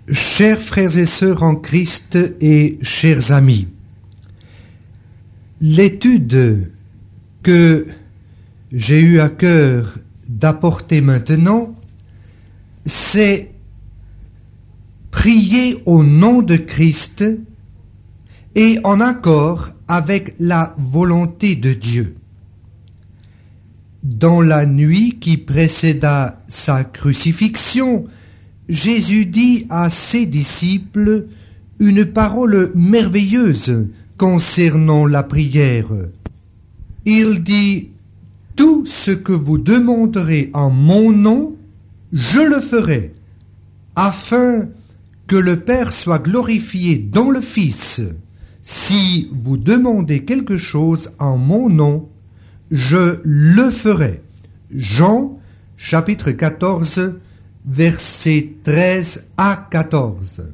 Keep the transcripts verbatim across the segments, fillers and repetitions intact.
Chers frères et sœurs en Christ et chers amis, l'étude que j'ai eu à cœur d'apporter maintenant, c'est prier au nom de Christ et en accord avec la volonté de Dieu. Dans la nuit qui précéda sa crucifixion, Jésus dit à ses disciples une parole merveilleuse concernant la prière. Il dit « Tout ce que vous demanderez en mon nom, je le ferai, afin que le Père soit glorifié dans le Fils. Si vous demandez quelque chose en mon nom, je le ferai. » Jean, chapitre quatorze, versets treize à quatorze.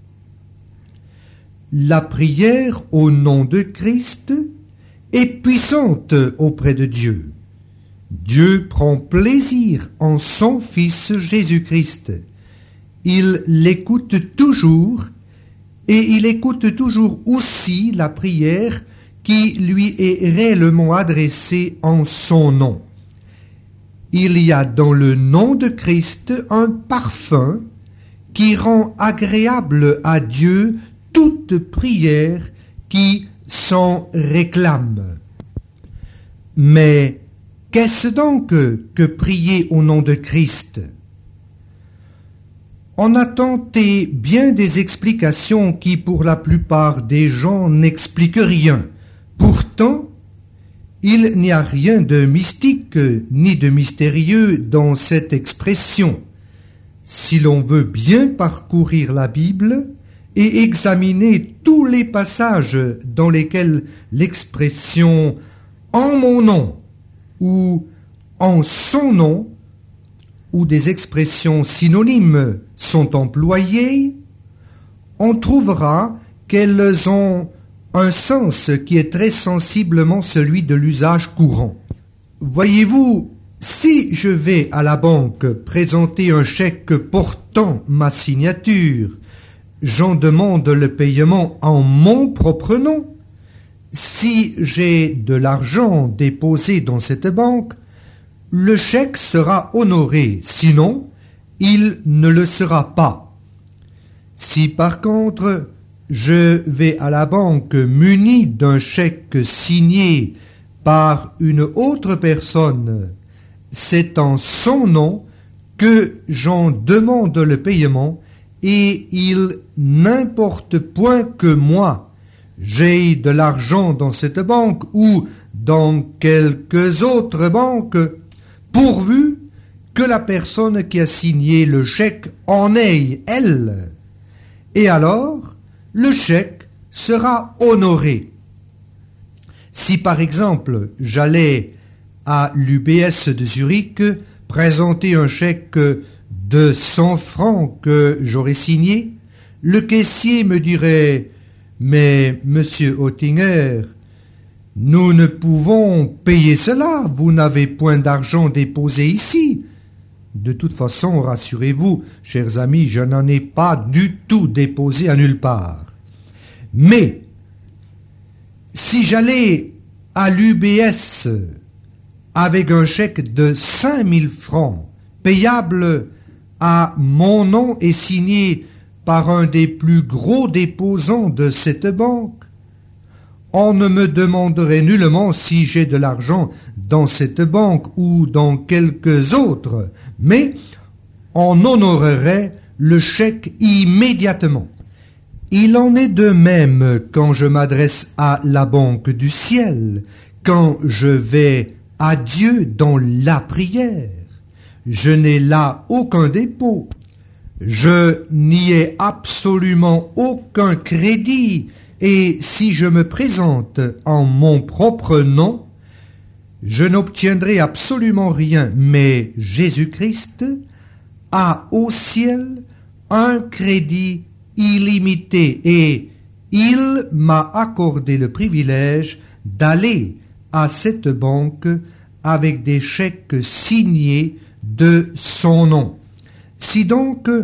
La prière au nom de Christ est puissante auprès de Dieu. Dieu prend plaisir en son Fils Jésus-Christ. Il l'écoute toujours et il écoute toujours aussi la prière qui lui est réellement adressée en son nom. Il y a dans le nom de Christ un parfum qui rend agréable à Dieu toute prière qui s'en réclame. Mais qu'est-ce donc que prier au nom de Christ ? On a tenté bien des explications qui, pour la plupart des gens, n'expliquent rien. Pourtant, il n'y a rien de mystique ni de mystérieux dans cette expression. Si l'on veut bien parcourir la Bible et examiner tous les passages dans lesquels l'expression « en mon nom » ou « en son nom » ou des expressions synonymes sont employées, on trouvera qu'elles ont un sens qui est très sensiblement celui de l'usage courant. Voyez-vous, si je vais à la banque présenter un chèque portant ma signature, j'en demande le paiement en mon propre nom. Si j'ai de l'argent déposé dans cette banque, le chèque sera honoré, sinon il ne le sera pas. Si par contre je vais à la banque muni d'un chèque signé par une autre personne, c'est en son nom que j'en demande le paiement et il n'importe point que moi, j'ai de l'argent dans cette banque ou dans quelques autres banques, pourvu que la personne qui a signé le chèque en ait, elle. Et alors, le chèque sera honoré. Si par exemple j'allais à l'U B S de Zurich présenter un chèque de cent francs que j'aurais signé, le caissier me dirait « Mais, monsieur Oettinger, nous ne pouvons payer cela, vous n'avez point d'argent déposé ici. » De toute façon, rassurez-vous, chers amis, je n'en ai pas du tout déposé à nulle part. Mais, si j'allais à l'U B S avec un chèque de cinq mille francs, payable à mon nom et signé par un des plus gros déposants de cette banque, on ne me demanderait nullement si j'ai de l'argent dans cette banque ou dans quelques autres, mais on honorerait le chèque immédiatement. Il en est de même quand je m'adresse à la banque du ciel, quand je vais à Dieu dans la prière. Je n'ai là aucun dépôt, je n'y ai absolument aucun crédit, et si je me présente en mon propre nom, je n'obtiendrai absolument rien, mais Jésus-Christ a au ciel un crédit illimité et il m'a accordé le privilège d'aller à cette banque avec des chèques signés de son nom. Si donc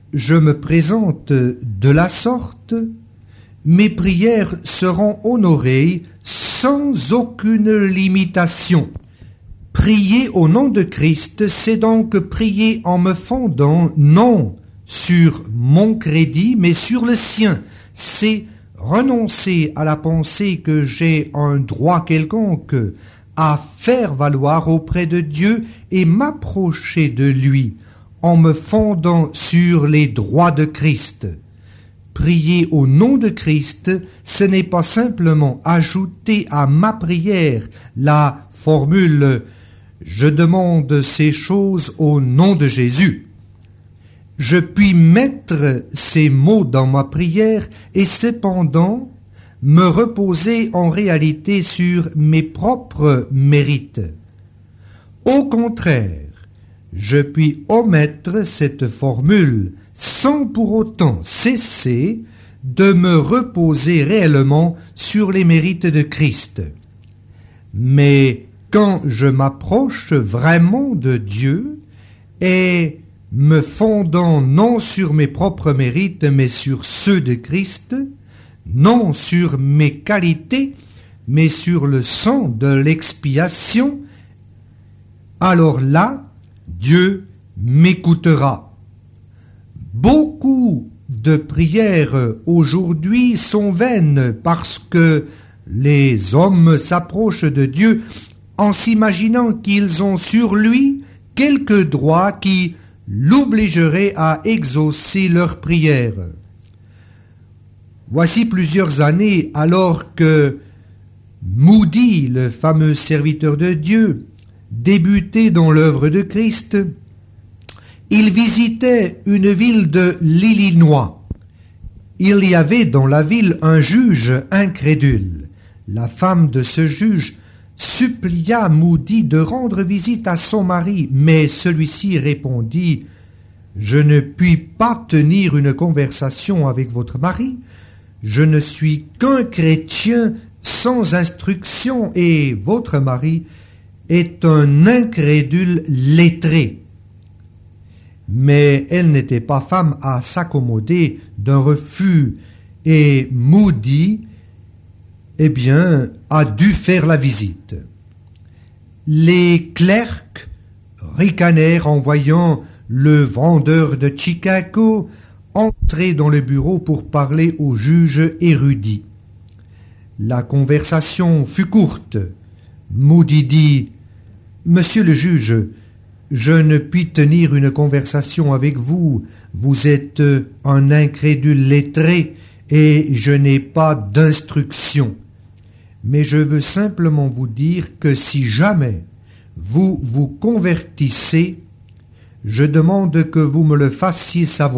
je me présente de la sorte, mes prières seront honorées sans aucune limitation. Prier au nom de Christ, c'est donc prier en me fondant non sur mon crédit, mais sur le sien. C'est renoncer à la pensée que j'ai un droit quelconque à faire valoir auprès de Dieu et m'approcher de lui en me fondant sur les droits de Christ. Prier au nom de Christ, ce n'est pas simplement ajouter à ma prière la formule « Je demande ces choses au nom de Jésus ». Je puis mettre ces mots dans ma prière et cependant me reposer en réalité sur mes propres mérites. Au contraire, je puis omettre cette formule sans pour autant cesser de me reposer réellement sur les mérites de Christ. Mais quand je m'approche vraiment de Dieu et me fondant non sur mes propres mérites mais sur ceux de Christ, non sur mes qualités mais sur le sang de l'expiation, alors là, Dieu m'écoutera. Beaucoup de prières aujourd'hui sont vaines parce que les hommes s'approchent de Dieu en s'imaginant qu'ils ont sur lui quelques droits qui l'obligeraient à exaucer leurs prières. Voici plusieurs années, alors que Moody, le fameux serviteur de Dieu, débutait dans l'œuvre de Christ, il visitait une ville de l'Illinois. Il y avait dans la ville un juge incrédule. La femme de ce juge supplia Moody de rendre visite à son mari, mais celui-ci répondit « Je ne puis pas tenir une conversation avec votre mari. Je ne suis qu'un chrétien sans instruction et votre mari est un incrédule lettré. » Mais elle n'était pas femme à s'accommoder d'un refus, et Moody, eh bien, a dû faire la visite. Les clercs ricanèrent en voyant le vendeur de Chicago entrer dans le bureau pour parler au juge érudit. La conversation fut courte. Moody dit « Monsieur le juge, je ne puis tenir une conversation avec vous. Vous êtes un incrédule lettré et je n'ai pas d'instruction. Mais je veux simplement vous dire que si jamais vous vous convertissez, je demande que vous me le fassiez savoir. »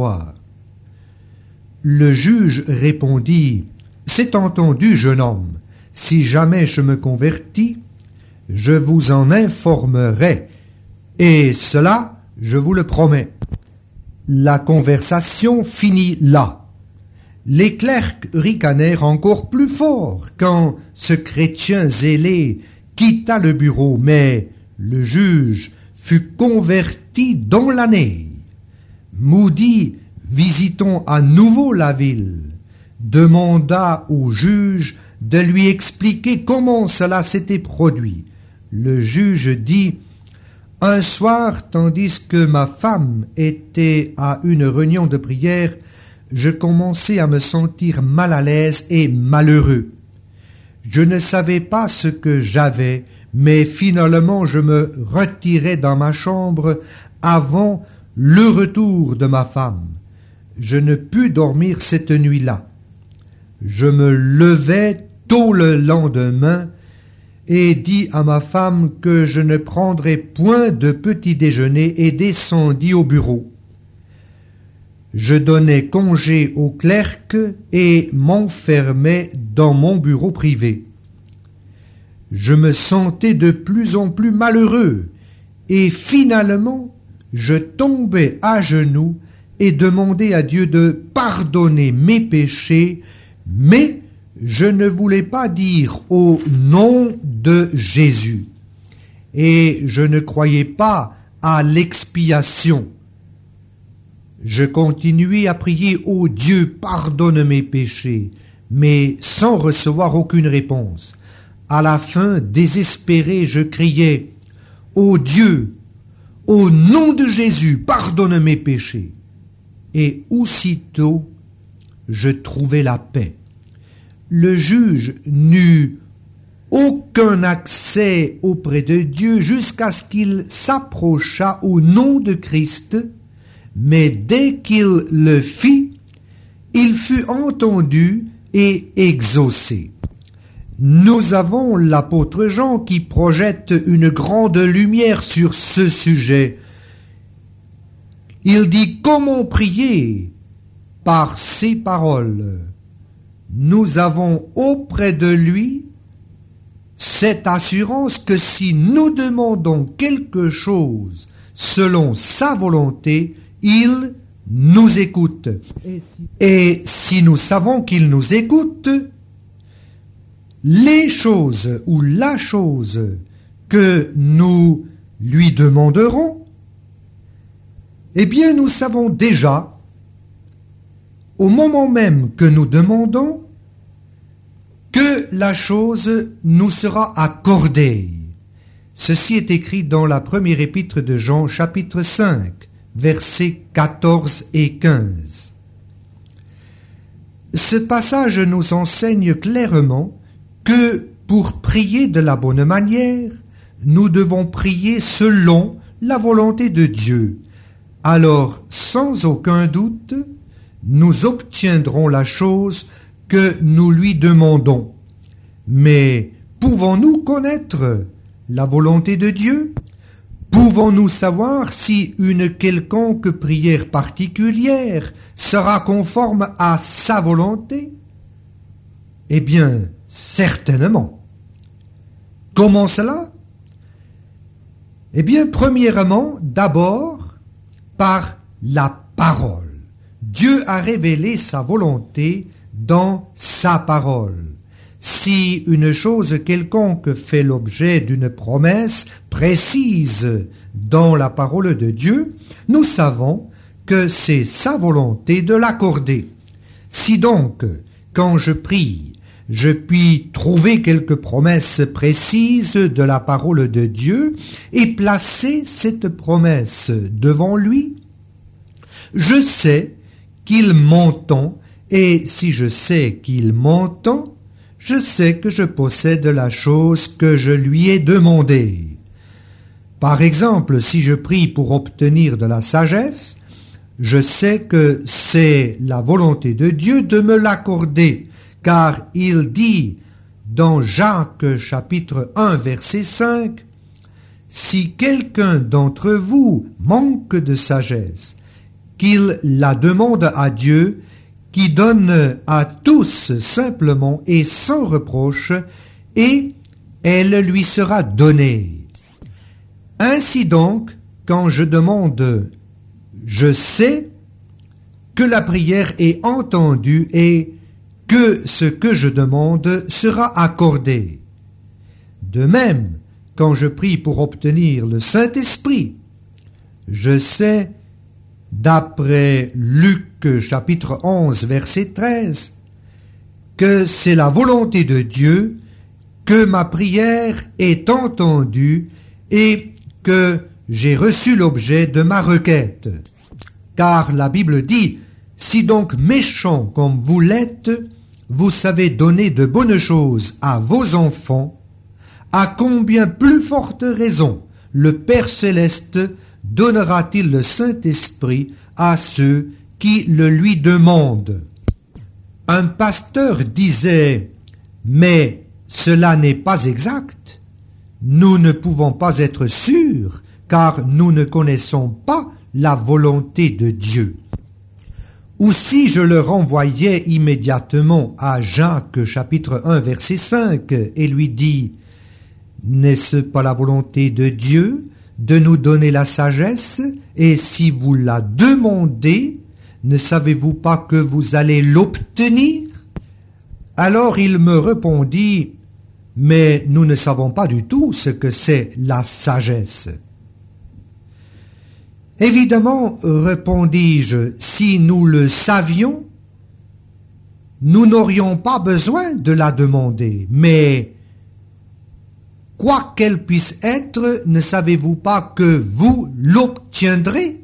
Le juge répondit « C'est entendu, jeune homme. Si jamais je me convertis, je vous en informerai. Et cela, je vous le promets. » La conversation finit là. Les clercs ricanèrent encore plus fort quand ce chrétien zélé quitta le bureau, mais le juge fut converti dans l'année. Moody, visitant à nouveau la ville, demanda au juge de lui expliquer comment cela s'était produit. Le juge dit « Un soir, tandis que ma femme était à une réunion de prière, je commençai à me sentir mal à l'aise et malheureux. Je ne savais pas ce que j'avais, mais finalement je me retirai dans ma chambre avant le retour de ma femme. Je ne pus dormir cette nuit-là. Je me levai tôt le lendemain et dis à ma femme que je ne prendrais point de petit déjeuner et descendis au bureau. Je donnai congé au clerc et m'enfermai dans mon bureau privé. Je me sentais de plus en plus malheureux et finalement je tombai à genoux et demandai à Dieu de pardonner mes péchés, mais je ne voulais pas dire au nom de Jésus. Et je ne croyais pas à l'expiation. Je continuai à prier « Ô Dieu, pardonne mes péchés », mais sans recevoir aucune réponse. À la fin, désespéré, je criais « Ô Dieu, au nom de Jésus, pardonne mes péchés ». Et aussitôt, je trouvai la paix. Le juge n'eut aucun accès auprès de Dieu jusqu'à ce qu'il s'approchât au nom de Christ, mais dès qu'il le fit, il fut entendu et exaucé. Nous avons l'apôtre Jean qui projette une grande lumière sur ce sujet. Il dit « Comment prier ?» Par ces paroles. Nous avons auprès de lui cette assurance que si nous demandons quelque chose selon sa volonté, il nous écoute. Et si nous savons qu'il nous écoute, les choses ou la chose que nous lui demanderons, eh bien nous savons déjà, au moment même que nous demandons, que la chose nous sera accordée. Ceci est écrit dans la première épître de Jean, chapitre cinq, versets quatorze et quinze. Ce passage nous enseigne clairement que pour prier de la bonne manière, nous devons prier selon la volonté de Dieu. Alors, sans aucun doute, nous obtiendrons la chose que nous lui demandons. Mais pouvons-nous connaître la volonté de Dieu? Pouvons-nous savoir si une quelconque prière particulière sera conforme à sa volonté? Eh bien, certainement. Comment cela? Eh bien, premièrement, d'abord, par la parole. Dieu a révélé sa volonté dans sa parole. Si une chose quelconque fait l'objet d'une promesse précise dans la parole de Dieu, nous savons que c'est sa volonté de l'accorder. Si donc, quand je prie, je puis trouver quelques promesses précises de la parole de Dieu et placer cette promesse devant lui, je sais qu'il m'entend, et si je sais qu'il m'entend, je sais que je possède la chose que je lui ai demandée. Par exemple, si je prie pour obtenir de la sagesse, je sais que c'est la volonté de Dieu de me l'accorder, car il dit dans Jacques chapitre un verset cinq, « Si quelqu'un d'entre vous manque de sagesse, qu'il la demande à Dieu, qui donne à tous simplement et sans reproche, et elle lui sera donnée. » Ainsi donc, quand je demande, je sais que la prière est entendue et que ce que je demande sera accordé. De même, quand je prie pour obtenir le Saint-Esprit, je sais, d'après Luc chapitre onze verset treize, que c'est la volonté de Dieu que ma prière est entendue et que j'ai reçu l'objet de ma requête. Car la Bible dit, « Si donc méchants comme vous l'êtes, vous savez donner de bonnes choses à vos enfants, à combien plus forte raison le Père céleste donnera-t-il le Saint-Esprit à ceux qui le lui demandent. » Un pasteur disait, « Mais cela n'est pas exact. Nous ne pouvons pas être sûrs, car nous ne connaissons pas la volonté de Dieu. » Ou si je le renvoyais immédiatement à Jacques chapitre un verset cinq et lui dis, « N'est-ce pas la volonté de Dieu de nous donner la sagesse, et si vous la demandez, ne savez-vous pas que vous allez l'obtenir ?» Alors il me répondit, « Mais nous ne savons pas du tout ce que c'est la sagesse. » Évidemment, répondis-je, si nous le savions, nous n'aurions pas besoin de la demander, mais quoi qu'elle puisse être, ne savez-vous pas que vous l'obtiendrez?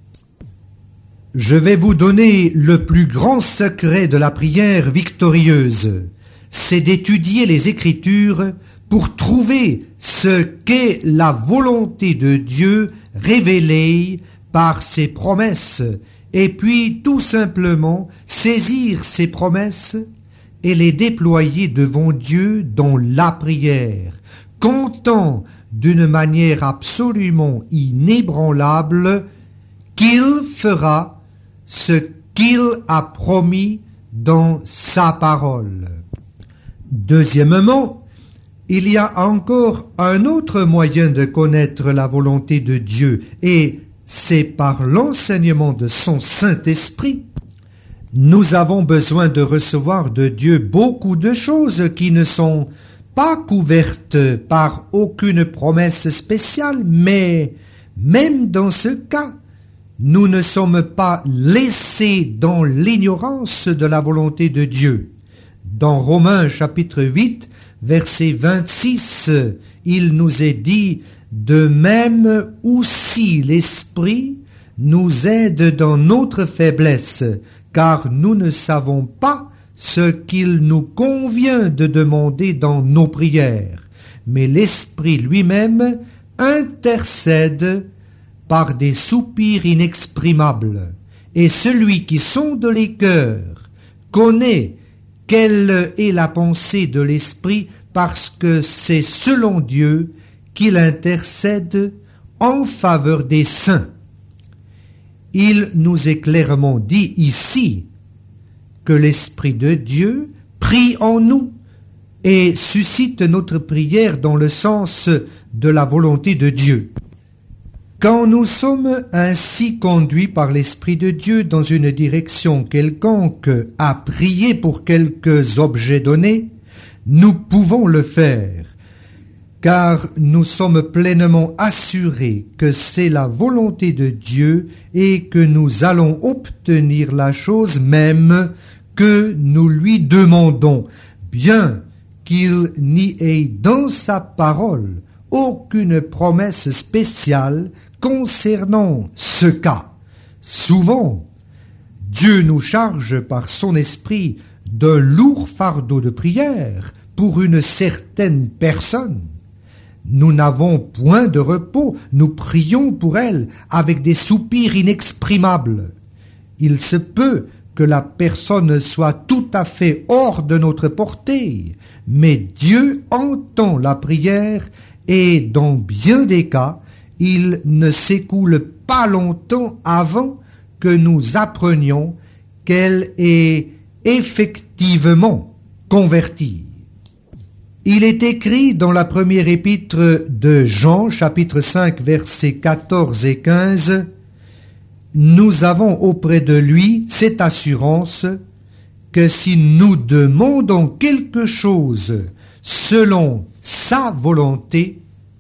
Je vais vous donner le plus grand secret de la prière victorieuse, c'est d'étudier les Écritures pour trouver ce qu'est la volonté de Dieu révélée par ses promesses, et puis tout simplement saisir ces promesses et les déployer devant Dieu dans la prière, comptant d'une manière absolument inébranlable qu'il fera ce qu'il a promis dans sa parole. Deuxièmement, il y a encore un autre moyen de connaître la volonté de Dieu, et c'est par l'enseignement de son Saint-Esprit. Nous avons besoin de recevoir de Dieu beaucoup de choses qui ne sont pas couvertes par aucune promesse spéciale, mais même dans ce cas, nous ne sommes pas laissés dans l'ignorance de la volonté de Dieu. Dans Romains chapitre huit, verset vingt-six, il nous est dit « De même aussi l'Esprit nous aide dans notre faiblesse, car nous ne savons pas ce qu'il nous convient de demander dans nos prières, mais l'Esprit lui-même intercède par des soupirs inexprimables, et celui qui sonde les cœurs connaît quelle est la pensée de l'Esprit, parce que c'est selon Dieu qu'il intercède en faveur des saints. » Il nous est clairement dit ici que l'Esprit de Dieu prie en nous et suscite notre prière dans le sens de la volonté de Dieu. Quand nous sommes ainsi conduits par l'Esprit de Dieu dans une direction quelconque à prier pour quelques objets donnés, nous pouvons le faire, car nous sommes pleinement assurés que c'est la volonté de Dieu et que nous allons obtenir la chose même que nous lui demandons, bien qu'il n'y ait dans sa parole aucune promesse spéciale concernant ce cas. Souvent, Dieu nous charge par son esprit d'un lourd fardeau de prière pour une certaine personne. Nous n'avons point de repos, nous prions pour elle avec des soupirs inexprimables. Il se peut que la personne soit tout à fait hors de notre portée, mais Dieu entend la prière et dans bien des cas, il ne s'écoule pas longtemps avant que nous apprenions qu'elle est effectivement convertie. Il est écrit dans la première épître de Jean, chapitre cinq, versets quatorze et quinze, « Nous avons auprès de lui cette assurance que si nous demandons quelque chose selon sa volonté,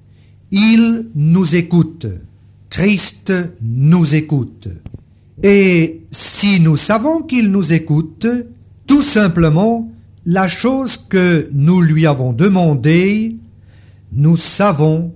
il nous écoute. Christ nous écoute. Et si nous savons qu'il nous écoute, tout simplement, la chose que nous lui avons demandée, nous savons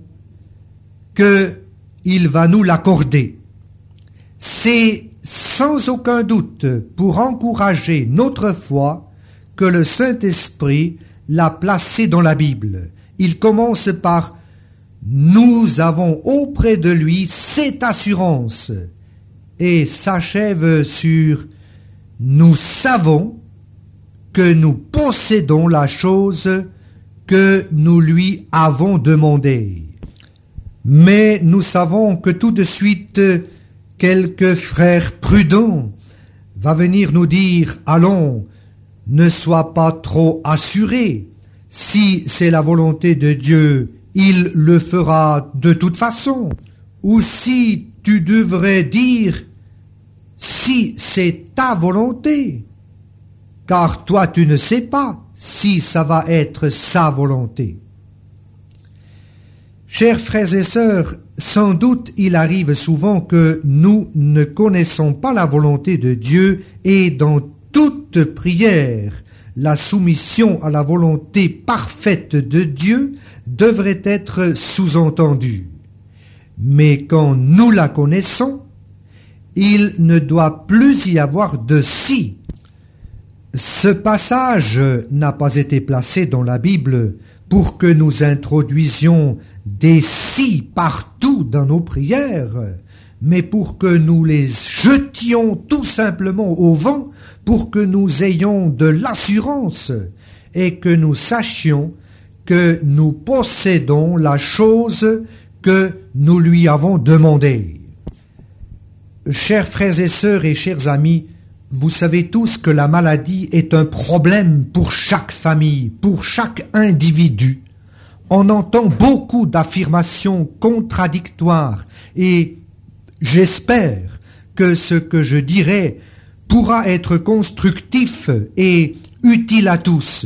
qu'il va nous l'accorder. C'est sans aucun doute pour encourager notre foi que le Saint-Esprit l'a placé dans la Bible. Il commence par « Nous avons auprès de lui cette assurance » et s'achève sur « Nous savons que nous possédons la chose que nous lui avons demandée. » Mais nous savons que tout de suite, quelque frère prudent va venir nous dire « Allons, ne sois pas trop assuré. Si c'est la volonté de Dieu, il le fera de toute façon. » Ou si tu devrais dire « Si c'est ta volonté. » Car toi tu ne sais pas si ça va être sa volonté. Chers frères et sœurs, Sans doute il arrive souvent que nous ne connaissons pas la volonté de Dieu et dans toute prière, la soumission à la volonté parfaite de Dieu devrait être sous-entendue. Mais quand nous la connaissons, il ne doit plus y avoir de si. Ce passage n'a pas été placé dans la Bible pour que nous introduisions des si partout dans nos prières, mais pour que nous les jetions tout simplement au vent, pour que nous ayons de l'assurance et que nous sachions que nous possédons la chose que nous lui avons demandée. Chers frères et sœurs et chers amis, vous savez tous que la maladie est un problème pour chaque famille, pour chaque individu. On entend beaucoup d'affirmations contradictoires et j'espère que ce que je dirai pourra être constructif et utile à tous.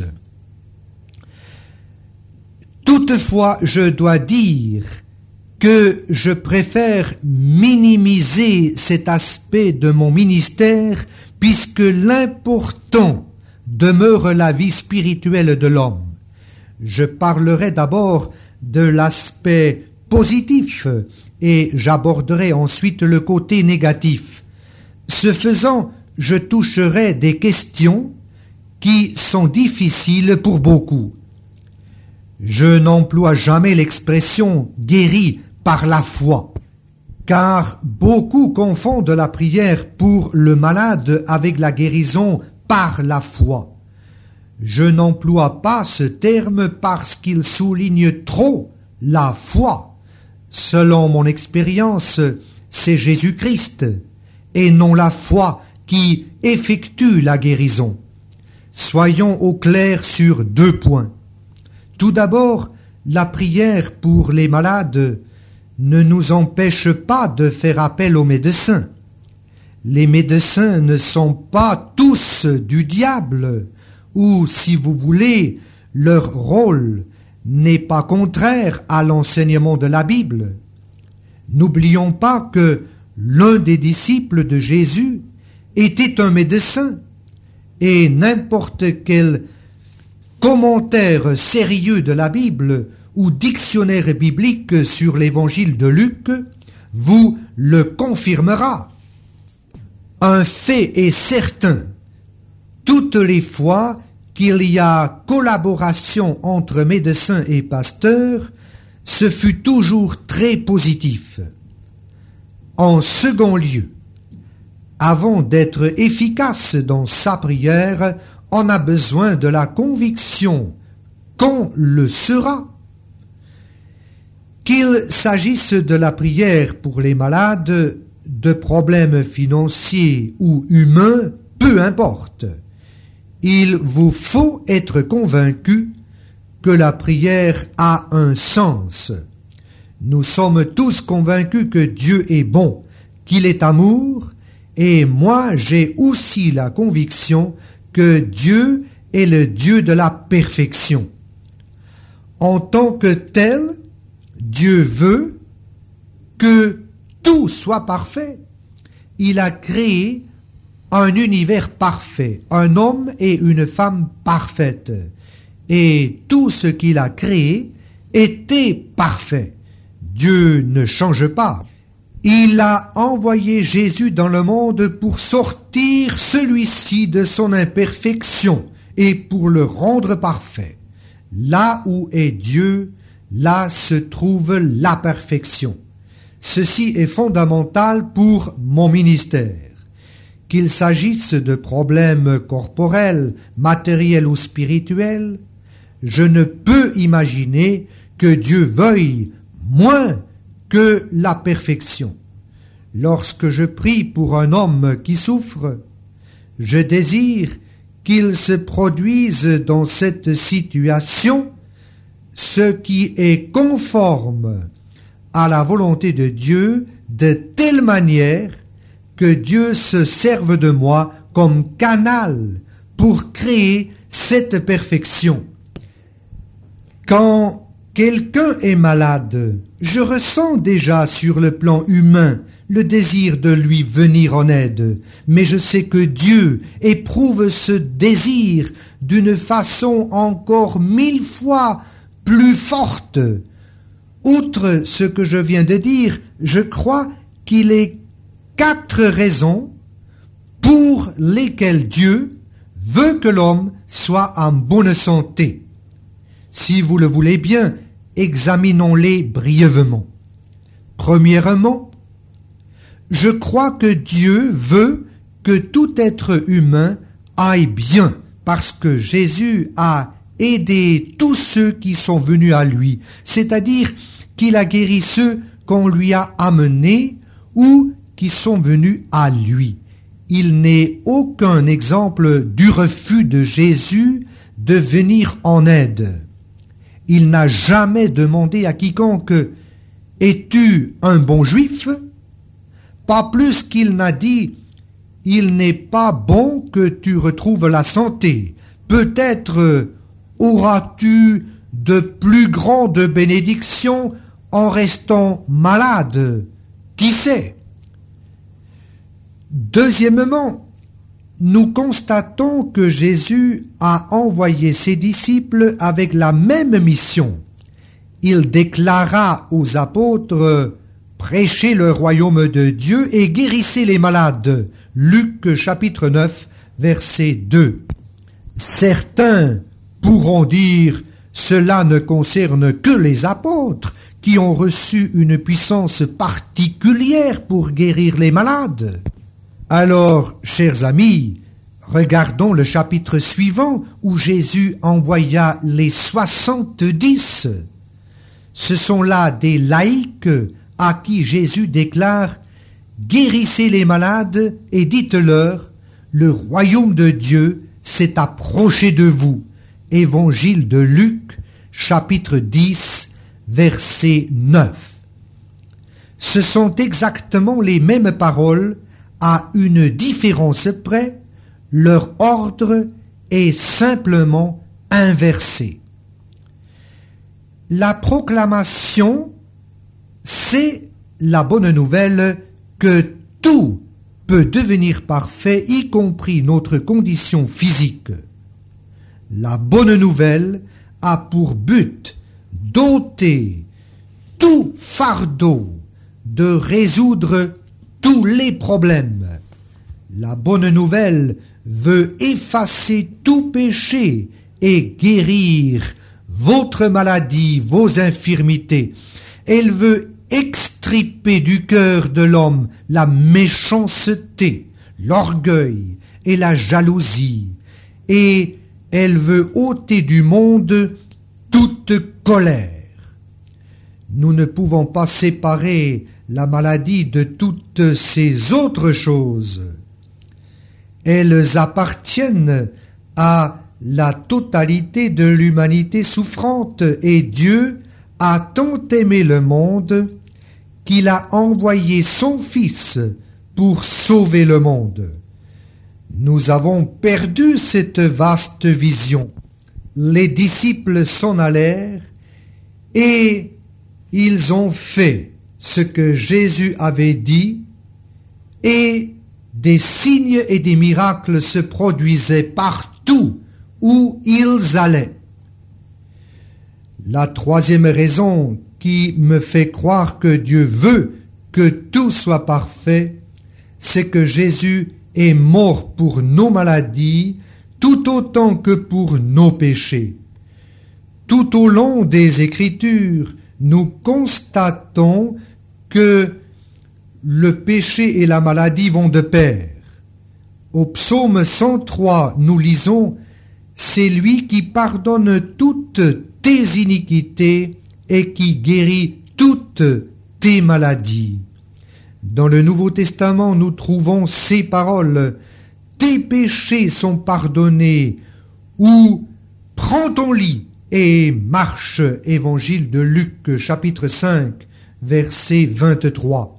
Toutefois, je dois dire que je préfère minimiser cet aspect de mon ministère puisque l'important demeure la vie spirituelle de l'homme. Je parlerai d'abord de l'aspect positif et j'aborderai ensuite le côté négatif. Ce faisant, je toucherai des questions qui sont difficiles pour beaucoup. Je n'emploie jamais l'expression « guéri » par la foi, car beaucoup confondent la prière pour le malade avec la guérison par la foi. Je n'emploie pas ce terme parce qu'il souligne trop la foi. Selon mon expérience, c'est Jésus-Christ et non la foi qui effectue la guérison. Soyons au clair sur deux points. Tout d'abord, la prière pour les malades ne nous empêche pas de faire appel aux médecins. Les médecins ne sont pas tous du diable, ou, si vous voulez, leur rôle n'est pas contraire à l'enseignement de la Bible. N'oublions pas que l'un des disciples de Jésus était un médecin, et n'importe quel commentaire sérieux de la Bible ou dictionnaire biblique sur l'évangile de Luc vous le confirmera. Un fait est certain, toutes les fois qu'il y a collaboration entre médecins et pasteurs, ce fut toujours très positif. En second lieu, avant d'être efficace dans sa prière, on a besoin de la conviction qu'on le sera. Qu'il s'agisse de la prière pour les malades, de problèmes financiers ou humains, peu importe. Il vous faut être convaincu que la prière a un sens. Nous sommes tous convaincus que Dieu est bon, qu'il est amour, et moi j'ai aussi la conviction que Dieu est le Dieu de la perfection. En tant que tel, Dieu veut que tout soit parfait. Il a créé un univers parfait, un homme et une femme parfaite. Et tout ce qu'il a créé était parfait. Dieu ne change pas. Il a envoyé Jésus dans le monde pour sortir celui-ci de son imperfection et pour le rendre parfait. Là où est Dieu, là se trouve la perfection. Ceci est fondamental pour mon ministère. Qu'il s'agisse de problèmes corporels, matériels ou spirituels, je ne peux imaginer que Dieu veuille moins que la perfection. Lorsque je prie pour un homme qui souffre, je désire qu'il se produise dans cette situation ce qui est conforme à la volonté de Dieu de telle manière que Dieu se serve de moi comme canal pour créer cette perfection. Quand quelqu'un est malade, je ressens déjà sur le plan humain le désir de lui venir en aide, mais je sais que Dieu éprouve ce désir d'une façon encore mille fois plus forte. Outre ce que je viens de dire, je crois qu'il est quatre raisons pour lesquelles Dieu veut que l'homme soit en bonne santé. Si vous le voulez bien, examinons-les brièvement. Premièrement, je crois que Dieu veut que tout être humain aille bien, parce que Jésus a aidé tous ceux qui sont venus à lui, c'est-à-dire qu'il a guéri ceux qu'on lui a amenés ou qui sont venus à lui. Il n'est aucun exemple du refus de Jésus de venir en aide. Il n'a jamais demandé à quiconque « Es-tu un bon juif ?» Pas plus qu'il n'a dit « Il n'est pas bon que tu retrouves la santé. Peut-être auras-tu de plus grandes bénédictions en restant malade. Qui sait ?» Deuxièmement, nous constatons que Jésus a envoyé ses disciples avec la même mission. Il déclara aux apôtres « Prêchez le royaume de Dieu et guérissez les malades » Luc chapitre neuf, verset deux. Certains pourront dire « Cela ne concerne que les apôtres qui ont reçu une puissance particulière pour guérir les malades. » Alors, chers amis, regardons le chapitre suivant où Jésus envoya les soixante-dix. Ce sont là des laïcs à qui Jésus déclare « Guérissez les malades et dites-leur, le royaume de Dieu s'est approché de vous. » Évangile de Luc, chapitre dix, verset neuf. Ce sont exactement les mêmes paroles, à une différence près, leur ordre est simplement inversé. La proclamation, c'est la bonne nouvelle que tout peut devenir parfait, y compris notre condition physique. La bonne nouvelle a pour but d'ôter tout fardeau, de résoudre tous les problèmes. La bonne nouvelle veut effacer tout péché et guérir votre maladie, vos infirmités. Elle veut extirper du cœur de l'homme la méchanceté, l'orgueil et la jalousie, et elle veut ôter du monde toute colère. Nous ne pouvons pas séparer la maladie de toutes ces autres choses. Elles appartiennent à la totalité de l'humanité souffrante et Dieu a tant aimé le monde qu'il a envoyé son Fils pour sauver le monde. Nous avons perdu cette vaste vision. Les disciples s'en allèrent et ils ont fait ce que Jésus avait dit, et des signes et des miracles se produisaient partout où ils allaient. La troisième raison qui me fait croire que Dieu veut que tout soit parfait, c'est que Jésus est mort pour nos maladies tout autant que pour nos péchés. Tout au long des Écritures, nous constatons que le péché et la maladie vont de pair. Au psaume cent trois, nous lisons « C'est lui qui pardonne toutes tes iniquités et qui guérit toutes tes maladies. » Dans le Nouveau Testament, nous trouvons ces paroles « Tes péchés sont pardonnés » ou « Prends ton lit et marche » Évangile de Luc chapitre cinq, verset vingt-trois.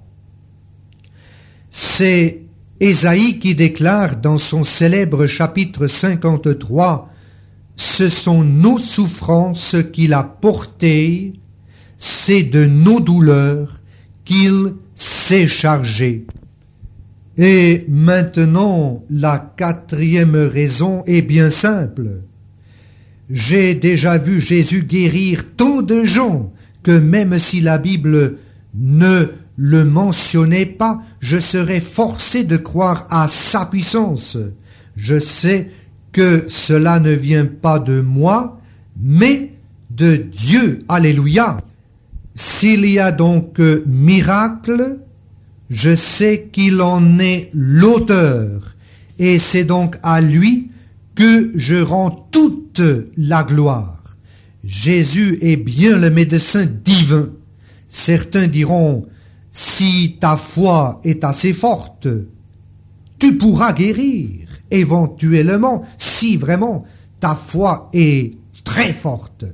C'est Ésaïe qui déclare dans son célèbre chapitre cinquante-trois ce sont nos souffrances qu'il a portées, c'est de nos douleurs qu'il s'est chargé. Et maintenant, la quatrième raison est bien simple. J'ai déjà vu Jésus guérir tant de gens que même si la Bible ne le mentionnait pas, je serais forcé de croire à sa puissance. Je sais que cela ne vient pas de moi, mais de Dieu. Alléluia. S'il y a donc miracle, je sais qu'il en est l'auteur, et c'est donc à lui que je rends toute la gloire. Jésus est bien le médecin divin. Certains diront, si ta foi est assez forte, tu pourras guérir, éventuellement, si vraiment ta foi est très forte.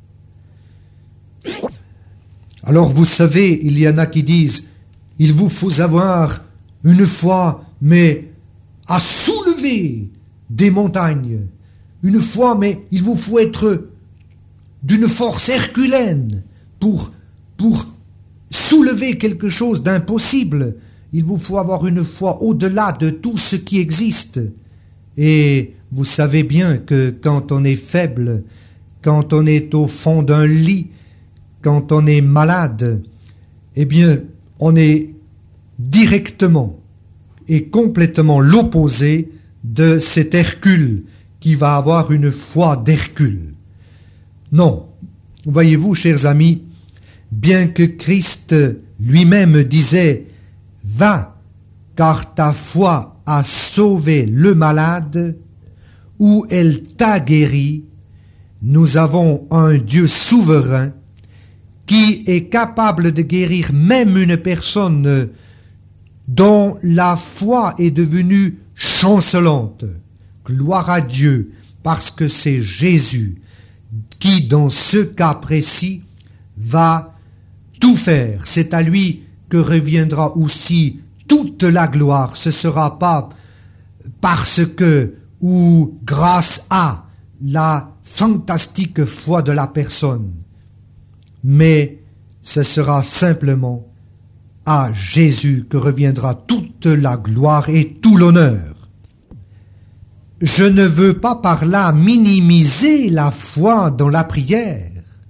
Alors vous savez, il y en a qui disent, il vous faut avoir une foi, mais à soulever des montagnes. Une foi, mais il vous faut être d'une force herculéenne pour, pour soulever quelque chose d'impossible. Il vous faut avoir une foi au-delà de tout ce qui existe. Et vous savez bien que quand on est faible, quand on est au fond d'un lit, quand on est malade, eh bien, on est directement et complètement l'opposé de cet Hercule qui va avoir une foi d'Hercule. Non, voyez-vous, chers amis, bien que Christ lui-même disait « Va, car ta foi a sauvé le malade » ou « Elle t'a guéri », nous avons un Dieu souverain qui est capable de guérir même une personne dont la foi est devenue chancelante. Gloire à Dieu, parce que c'est Jésus qui, dans ce cas précis, va tout faire. C'est à lui que reviendra aussi toute la gloire. Ce ne sera pas parce que ou grâce à la fantastique foi de la personne, mais ce sera simplement à Jésus que reviendra toute la gloire et tout l'honneur. Je ne veux pas par là minimiser la foi dans la prière.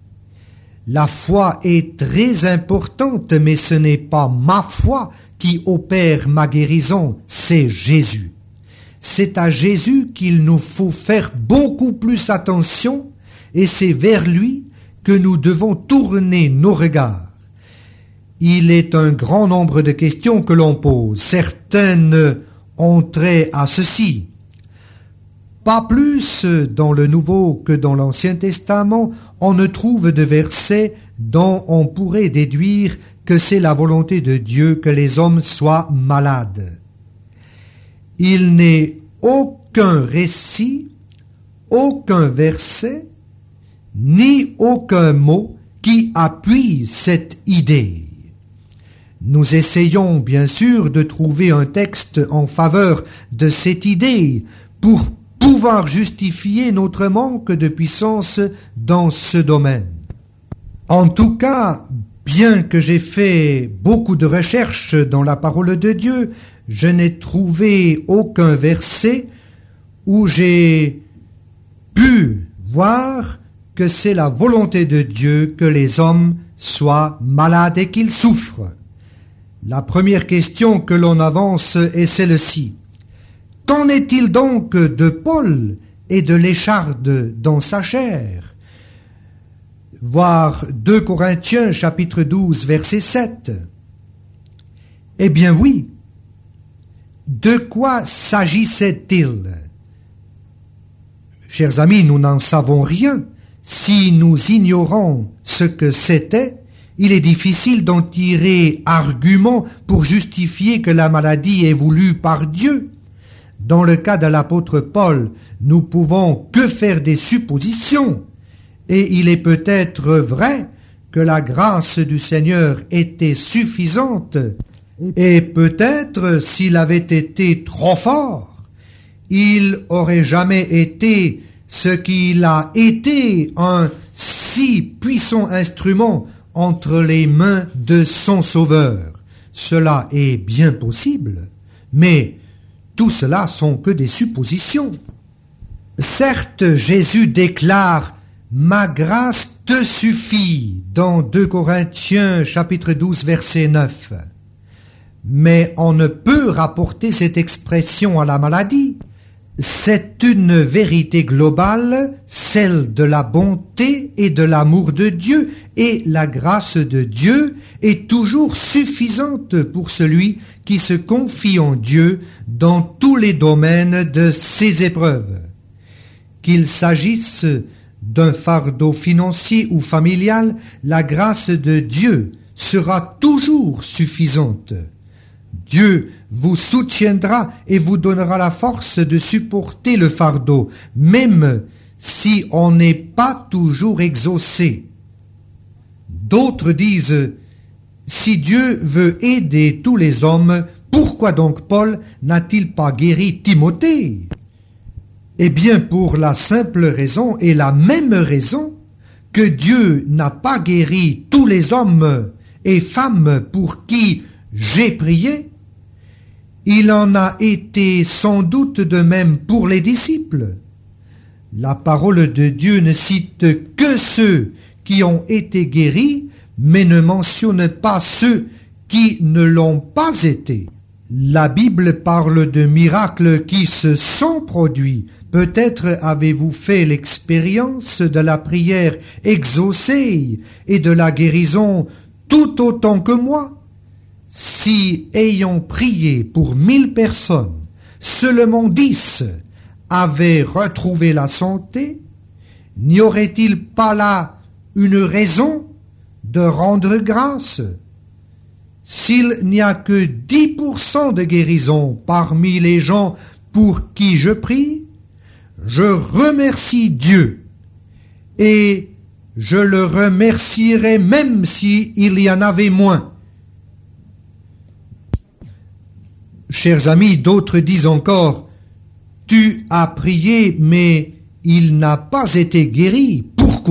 La foi est très importante, mais ce n'est pas ma foi qui opère ma guérison, c'est Jésus. C'est à Jésus qu'il nous faut faire beaucoup plus attention, et c'est vers lui que nous devons tourner nos regards. Il est un grand nombre de questions que l'on pose. Certaines ont trait à ceci. Pas plus dans le Nouveau que dans l'Ancien Testament, on ne trouve de versets dont on pourrait déduire que c'est la volonté de Dieu que les hommes soient malades. Il n'est aucun récit, aucun verset, ni aucun mot qui appuie cette idée. Nous essayons bien sûr de trouver un texte en faveur de cette idée pour pouvoir justifier notre manque de puissance dans ce domaine. En tout cas, bien que j'ai fait beaucoup de recherches dans la parole de Dieu, je n'ai trouvé aucun verset où j'ai pu voir que c'est la volonté de Dieu que les hommes soient malades et qu'ils souffrent. La première question que l'on avance est celle-ci. Qu'en est-il donc de Paul et de l'écharde dans sa chair? Voir deux Corinthiens chapitre douze verset sept. Eh bien oui. De quoi s'agissait-il? Chers amis, nous n'en savons rien. Si nous ignorons ce que c'était, il est difficile d'en tirer argument pour justifier que la maladie est voulue par Dieu. Dans le cas de l'apôtre Paul, nous pouvons que faire des suppositions, et il est peut-être vrai que la grâce du Seigneur était suffisante, et peut-être s'il avait été trop fort, il aurait jamais été ce qu'il a été un si puissant instrument entre les mains de son Sauveur. Cela est bien possible, mais tout cela sont que des suppositions. Certes, Jésus déclare « Ma grâce te suffit » dans deux Corinthiens chapitre douze verset neuf. Mais on ne peut rapporter cette expression à la maladie. C'est une vérité globale, celle de la bonté et de l'amour de Dieu, et la grâce de Dieu est toujours suffisante pour celui qui se confie en Dieu dans tous les domaines de ses épreuves. Qu'il s'agisse d'un fardeau financier ou familial, la grâce de Dieu sera toujours suffisante. Dieu vous soutiendra et vous donnera la force de supporter le fardeau, même si on n'est pas toujours exaucé. D'autres disent, si Dieu veut aider tous les hommes, pourquoi donc Paul n'a-t-il pas guéri Timothée? Eh bien, pour la simple raison et la même raison que Dieu n'a pas guéri tous les hommes et femmes pour qui j'ai prié, il en a été sans doute de même pour les disciples. La parole de Dieu ne cite que ceux qui ont été guéris, mais ne mentionne pas ceux qui ne l'ont pas été. La Bible parle de miracles qui se sont produits. Peut-être avez-vous fait l'expérience de la prière exaucée et de la guérison tout autant que moi. Si, ayant prié pour mille personnes, seulement dix avaient retrouvé la santé, n'y aurait-il pas là une raison de rendre grâce? S'il n'y a que dix pour cent de guérison parmi les gens pour qui je prie, je remercie Dieu et je le remercierai même s'il y en avait moins. Chers amis, d'autres disent encore, « Tu as prié, mais il n'a pas été guéri. Pourquoi ?»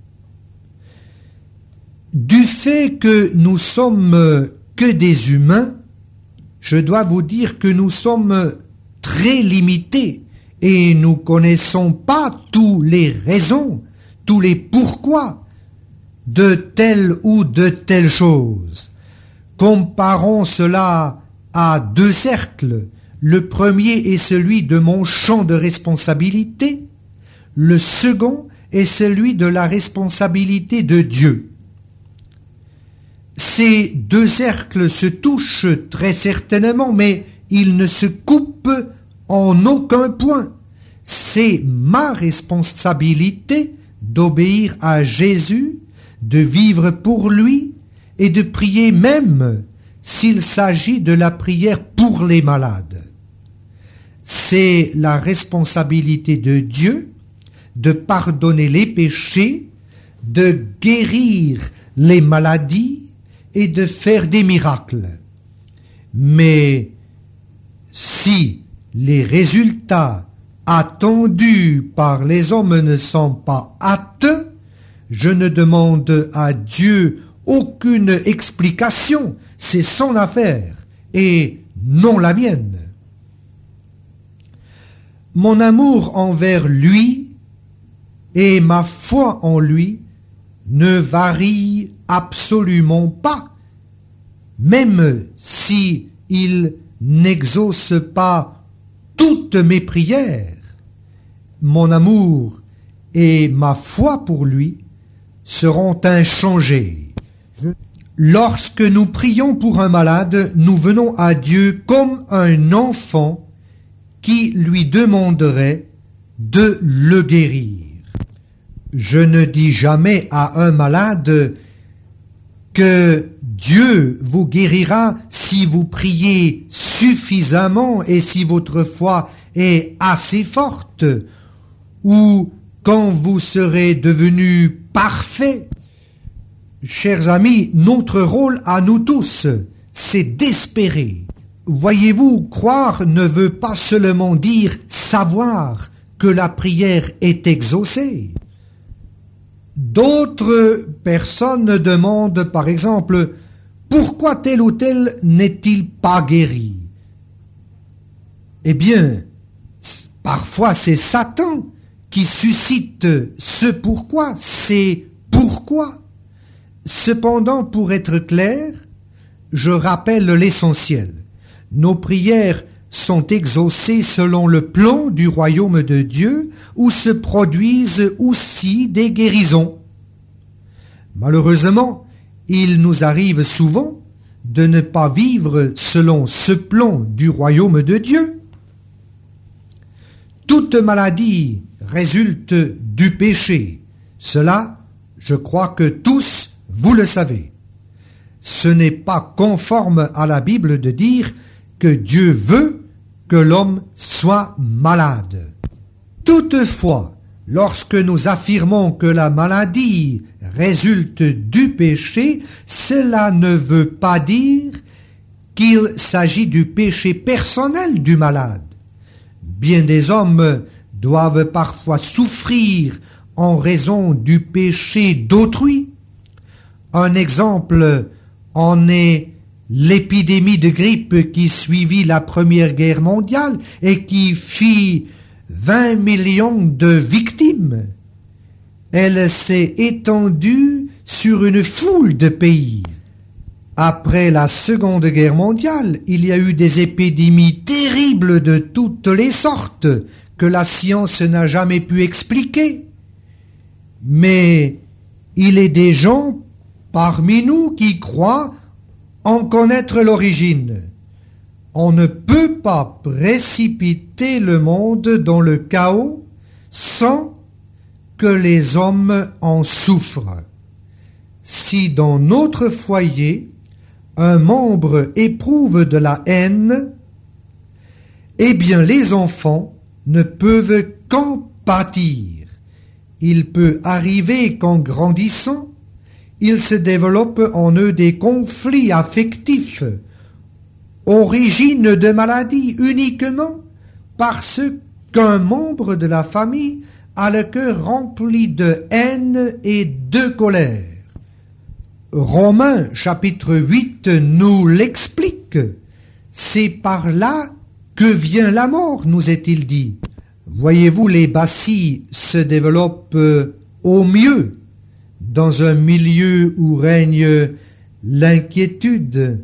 Du fait que nous sommes que des humains, je dois vous dire que nous sommes très limités et nous connaissons pas tous les raisons, tous les pourquoi de telle ou de telle chose. Comparons cela à deux cercles. Le premier est celui de mon champ de responsabilité, le second est celui de la responsabilité de Dieu. Ces deux cercles se touchent très certainement, mais ils ne se coupent en aucun point. C'est ma responsabilité d'obéir à Jésus, de vivre pour lui et de prier même s'il s'agit de la prière pour les malades. C'est la responsabilité de Dieu de pardonner les péchés, de guérir les maladies et de faire des miracles. Mais si les résultats attendus par les hommes ne sont pas atteints, je ne demande à Dieu aucune explication, c'est son affaire et non la mienne. Mon amour envers lui et ma foi en lui ne varient absolument pas, même si il n'exauce pas toutes mes prières. Mon amour et ma foi pour lui seront inchangés. Lorsque nous prions pour un malade, nous venons à Dieu comme un enfant qui lui demanderait de le guérir. Je ne dis jamais à un malade que Dieu vous guérira si vous priez suffisamment et si votre foi est assez forte, ou quand vous serez devenu parfait. Chers amis, notre rôle à nous tous, c'est d'espérer. Voyez-vous, croire ne veut pas seulement dire savoir que la prière est exaucée. D'autres personnes demandent par exemple « Pourquoi tel ou tel n'est-il pas guéri ?» Eh bien, parfois c'est Satan qui suscite ce pourquoi, c'est pourquoi. Cependant, pour être clair, je rappelle l'essentiel. Nos prières sont exaucées selon le plan du royaume de Dieu, où se produisent aussi des guérisons. Malheureusement, il nous arrive souvent de ne pas vivre selon ce plan du royaume de Dieu. Toute maladie résulte du péché. Cela, je crois que tous, vous le savez. Ce n'est pas conforme à la Bible de dire que Dieu veut que l'homme soit malade. Toutefois, lorsque nous affirmons que la maladie résulte du péché, cela ne veut pas dire qu'il s'agit du péché personnel du malade. Bien des hommes doivent parfois souffrir en raison du péché d'autrui. Un exemple en est l'épidémie de grippe qui suivit la Première Guerre mondiale et qui fit vingt millions de victimes. Elle s'est étendue sur une foule de pays. Après la Seconde Guerre mondiale, il y a eu des épidémies terribles de toutes les sortes que la science n'a jamais pu expliquer. Mais il est des gens parmi nous qui croient en connaître l'origine. On ne peut pas précipiter le monde dans le chaos sans que les hommes en souffrent. Si dans notre foyer, un membre éprouve de la haine, eh bien les enfants ne peuvent qu'en pâtir. Il peut arriver qu'en grandissant, il se développe en eux des conflits affectifs, origine de maladie uniquement parce qu'un membre de la famille a le cœur rempli de haine et de colère. Romains chapitre huit nous l'explique. C'est par là que vient la mort, nous est-il dit. Voyez-vous, les bacilles se développent au mieux dans un milieu où règne l'inquiétude,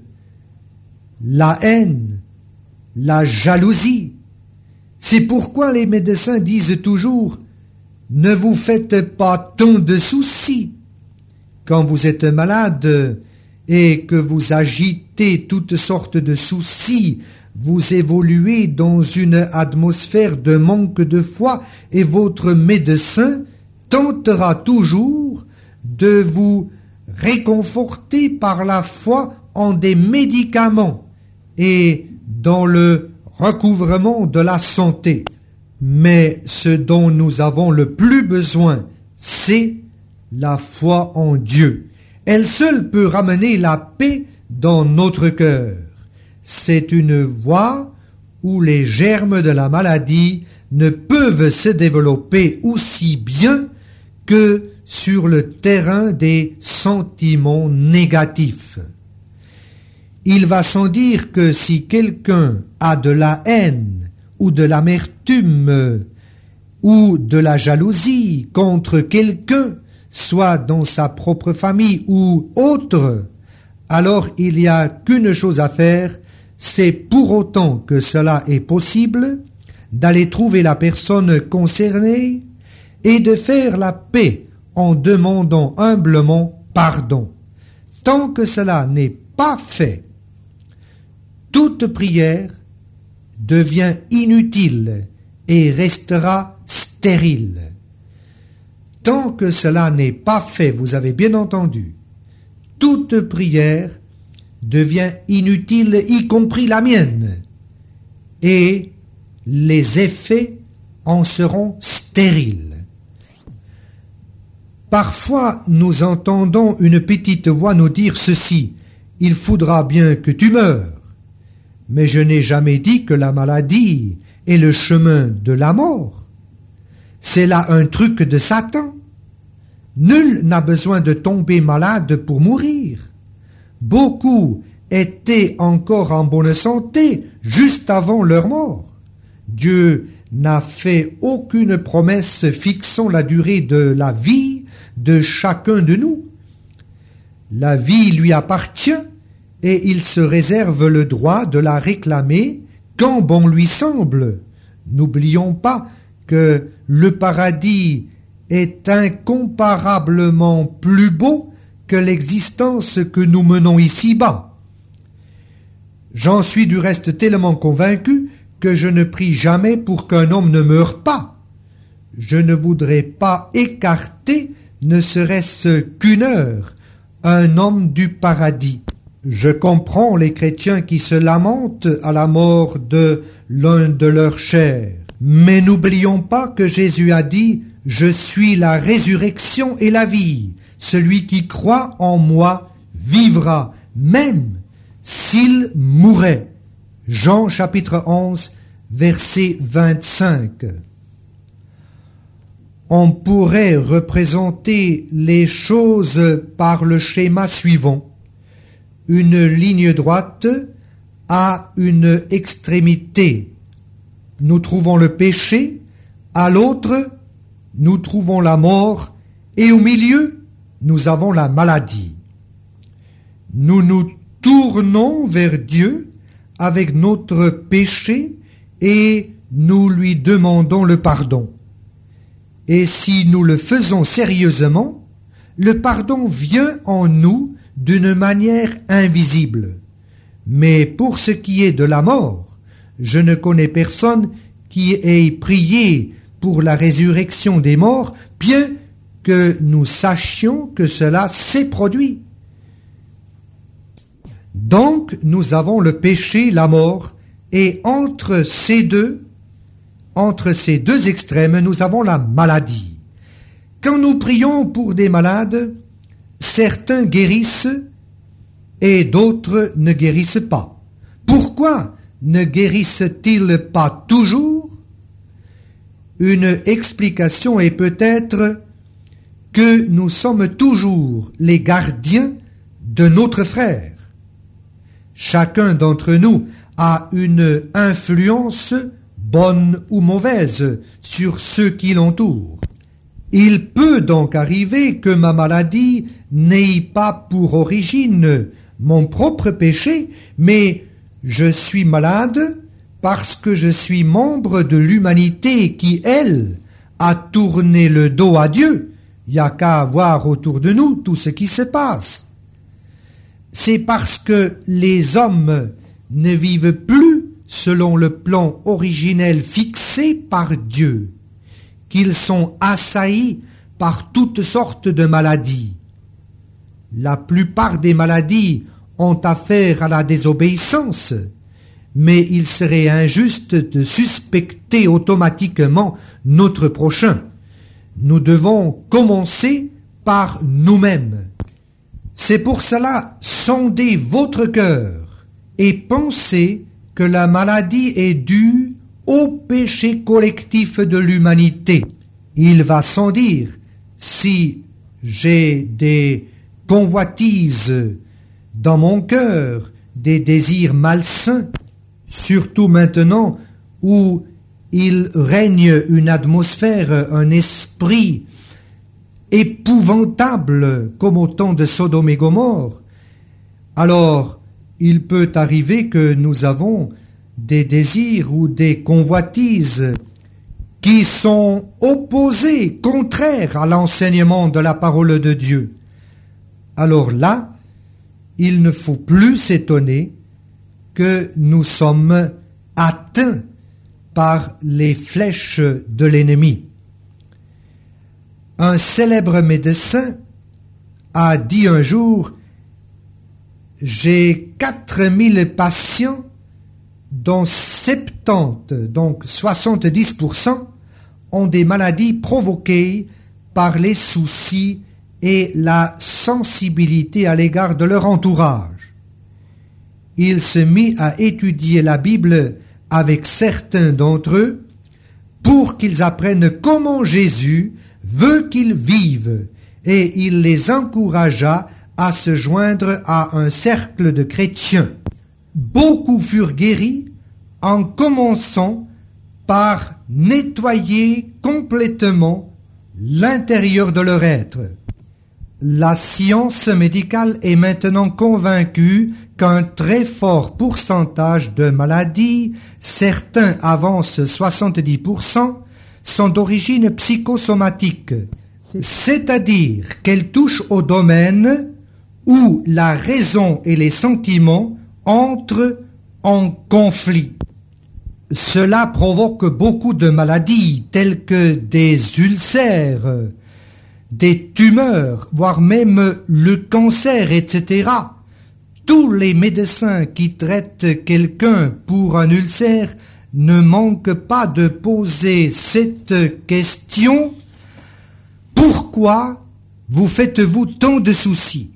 la haine, la jalousie. C'est pourquoi les médecins disent toujours « Ne vous faites pas tant de soucis ». Quand vous êtes malade et que vous agitez toutes sortes de soucis, vous évoluez dans une atmosphère de manque de foi et votre médecin tentera toujours de vous réconforter par la foi en des médicaments et dans le recouvrement de la santé. Mais ce dont nous avons le plus besoin, c'est la foi en Dieu. Elle seule peut ramener la paix dans notre cœur. C'est une voie où les germes de la maladie ne peuvent se développer aussi bien que sur le terrain des sentiments négatifs. Il va sans dire que si quelqu'un a de la haine ou de l'amertume ou de la jalousie contre quelqu'un, soit dans sa propre famille ou autre, alors il n'y a qu'une chose à faire, c'est pour autant que cela est possible, d'aller trouver la personne concernée et de faire la paix en demandant humblement pardon. Tant que cela n'est pas fait, toute prière devient inutile et restera stérile. Tant que cela n'est pas fait, vous avez bien entendu, toute prière devient inutile, y compris la mienne, et les effets en seront stériles. Parfois, nous entendons une petite voix nous dire ceci, « Il faudra bien que tu meures ». Mais je n'ai jamais dit que la maladie est le chemin de la mort. C'est là un truc de Satan. Nul n'a besoin de tomber malade pour mourir. Beaucoup étaient encore en bonne santé juste avant leur mort. Dieu n'a fait aucune promesse fixant la durée de la vie de chacun de nous. La vie lui appartient et il se réserve le droit de la réclamer quand bon lui semble. N'oublions pas que le paradis est incomparablement plus beau que l'existence que nous menons ici-bas. J'en suis du reste tellement convaincu que je ne prie jamais pour qu'un homme ne meure pas. Je ne voudrais pas écarter, ne serait-ce qu'une heure, un homme du paradis. Je comprends les chrétiens qui se lamentent à la mort de l'un de leurs chers. Mais n'oublions pas que Jésus a dit « Je suis la résurrection et la vie. Celui qui croit en moi vivra, même s'il mourait. » Jean chapitre onze, verset vingt-cinq. On pourrait représenter les choses par le schéma suivant. Une ligne droite à une extrémité. Nous trouvons le péché, à l'autre, nous trouvons la mort, et au milieu, nous avons la maladie. Nous nous tournons vers Dieu avec notre péché et nous lui demandons le pardon. Et si nous le faisons sérieusement, le pardon vient en nous d'une manière invisible. Mais pour ce qui est de la mort, je ne connais personne qui ait prié pour la résurrection des morts, bien que nous sachions que cela s'est produit. Donc nous avons le péché, la mort, et entre ces deux, entre ces deux extrêmes, nous avons la maladie. Quand nous prions pour des malades, certains guérissent et d'autres ne guérissent pas. Pourquoi ne guérissent-ils pas toujours? Une explication est peut-être que nous sommes toujours les gardiens de notre frère. Chacun d'entre nous a une influence, bonne ou mauvaise, sur ceux qui l'entourent. Il peut donc arriver que ma maladie n'ait pas pour origine mon propre péché, mais je suis malade parce que je suis membre de l'humanité qui, elle, a tourné le dos à Dieu. Il n'y a qu'à voir autour de nous tout ce qui se passe. C'est parce que les hommes ne vivent plus selon le plan originel fixé par Dieu, qu'ils sont assaillis par toutes sortes de maladies. La plupart des maladies ont affaire à la désobéissance, mais il serait injuste de suspecter automatiquement notre prochain. Nous devons commencer par nous-mêmes. C'est pour cela, sondez votre cœur et pensez que la maladie est due au péché collectif de l'humanité. Il va sans dire, si j'ai des convoitises dans mon cœur, des désirs malsains, surtout maintenant où il règne une atmosphère, un esprit épouvantable comme au temps de Sodome et Gomorrhe, alors il peut arriver que nous avons des désirs ou des convoitises qui sont opposés, contraires à l'enseignement de la parole de Dieu. Alors là, il ne faut plus s'étonner que nous sommes atteints par les flèches de l'ennemi. Un célèbre médecin a dit un jour « J'ai quatre mille patients dont soixante-dix, donc soixante-dix pour cent, ont des maladies provoquées par les soucis et la sensibilité à l'égard de leur entourage. » Il se mit à étudier la Bible avec certains d'entre eux pour qu'ils apprennent comment Jésus veut qu'ils vivent, et il les encouragea à se joindre à un cercle de chrétiens. Beaucoup furent guéris en commençant par nettoyer complètement l'intérieur de leur être. La science médicale est maintenant convaincue qu'un très fort pourcentage de maladies, certains avancent soixante-dix pour cent, sont d'origine psychosomatique, c'est-à-dire qu'elles touchent au domaine où la raison et les sentiments entrent en conflit. Cela provoque beaucoup de maladies telles que des ulcères, des tumeurs, voire même le cancer, et cetera. Tous les médecins qui traitent quelqu'un pour un ulcère ne manquent pas de poser cette question: pourquoi vous faites-vous tant de soucis?